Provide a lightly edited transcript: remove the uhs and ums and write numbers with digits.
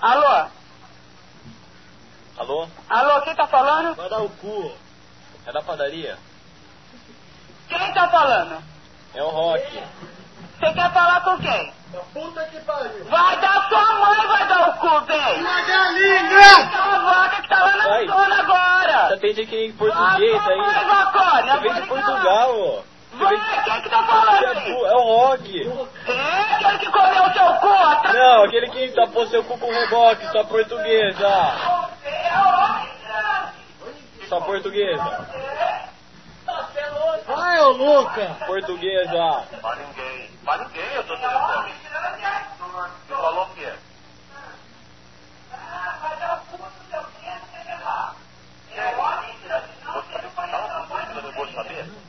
Alô? Alô? Alô, quem tá falando? Vai dar o cu. É da padaria? Quem tá falando? É o Rock. Você quer falar com quem? Puta que pariu! Vai dar sua mãe, vai dar o cu, bem! Uma galinha! Tá uma vaca que tá lá na Vai. zona agora! Você atende aqui em português Vai, aí. vacone! Você vem de Portugal, ó. Vai, quem que tá falando Você aí? é o Rock. É aquele que comeu o seu cu atrás? Não, aquele que tapou seu cu com reboque, só portuguesa. Só portuguesa. Vai, ô Luca! Portuguesa. Pra ninguém, eu tô telefone. Você falou o quê? Vou saber?